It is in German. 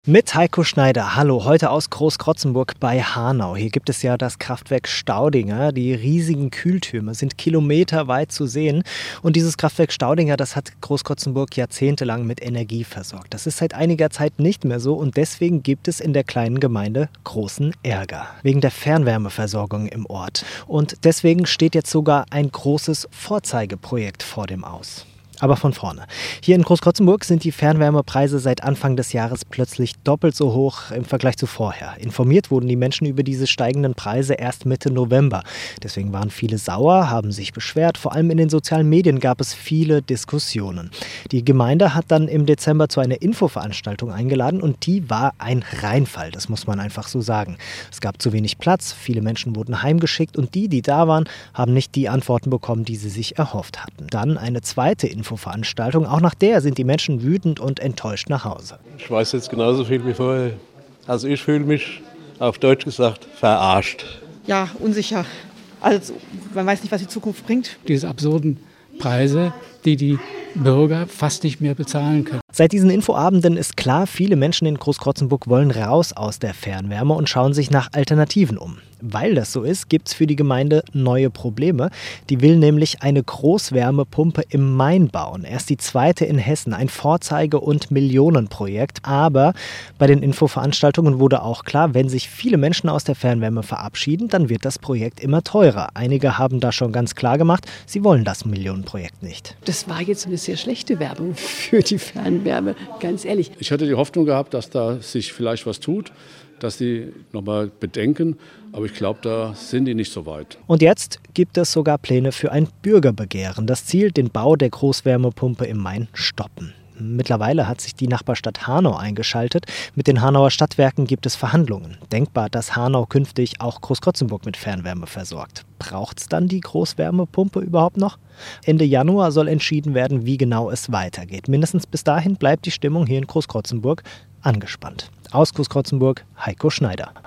Mit Heiko Schneider. Hallo, heute aus Großkrotzenburg bei Hanau. Hier gibt es ja das Kraftwerk Staudinger. Die riesigen Kühltürme sind kilometerweit zu sehen. Und dieses Kraftwerk Staudinger, das hat Großkrotzenburg jahrzehntelang mit Energie versorgt. Das ist seit einiger Zeit nicht mehr so und deswegen gibt es in der kleinen Gemeinde großen Ärger. Wegen der Fernwärmeversorgung im Ort. Und deswegen steht jetzt sogar ein großes Vorzeigeprojekt vor dem Aus. Aber von vorne. Hier in Großkrotzenburg sind die Fernwärmepreise seit Anfang des Jahres plötzlich doppelt so hoch im Vergleich zu vorher. Informiert wurden die Menschen über diese steigenden Preise erst Mitte November. Deswegen waren viele sauer, haben sich beschwert. Vor allem in den sozialen Medien gab es viele Diskussionen. Die Gemeinde hat dann im Dezember zu einer Infoveranstaltung eingeladen und die war ein Reinfall, das muss man einfach so sagen. Es gab zu wenig Platz, viele Menschen wurden heimgeschickt und die da waren, haben nicht die Antworten bekommen, die sie sich erhofft hatten. Dann eine zweite Infoveranstaltung. Auch nach der sind die Menschen wütend und enttäuscht nach Hause. Ich weiß jetzt genauso viel wie vorher. Also ich fühle mich, auf Deutsch gesagt, verarscht. Ja, unsicher. Also man weiß nicht, was die Zukunft bringt. Diese absurden Preise, die Bürger fast nicht mehr bezahlen können. Seit diesen Infoabenden ist klar, viele Menschen in Großkrotzenburg wollen raus aus der Fernwärme und schauen sich nach Alternativen um. Weil das so ist, gibt es für die Gemeinde neue Probleme. Die will nämlich eine Großwärmepumpe im Main bauen. Erst die zweite in Hessen, ein Vorzeige- und Millionenprojekt. Aber bei den Infoveranstaltungen wurde auch klar, wenn sich viele Menschen aus der Fernwärme verabschieden, dann wird das Projekt immer teurer. Einige haben da schon ganz klar gemacht, sie wollen das Millionenprojekt nicht. Das war jetzt eine sehr schlechte Werbung für die Fernwärme, ganz ehrlich. Ich hatte die Hoffnung gehabt, dass da sich vielleicht was tut, dass die nochmal bedenken. Aber ich glaube, da sind die nicht so weit. Und jetzt gibt es sogar Pläne für ein Bürgerbegehren. Das Ziel, den Bau der Großwärmepumpe im Main stoppen. Mittlerweile hat sich die Nachbarstadt Hanau eingeschaltet. Mit den Hanauer Stadtwerken gibt es Verhandlungen. Denkbar, dass Hanau künftig auch Großkrotzenburg mit Fernwärme versorgt. Braucht es dann die Großwärmepumpe überhaupt noch? Ende Januar soll entschieden werden, wie genau es weitergeht. Mindestens bis dahin bleibt die Stimmung hier in Großkrotzenburg angespannt. Aus Großkrotzenburg, Heiko Schneider.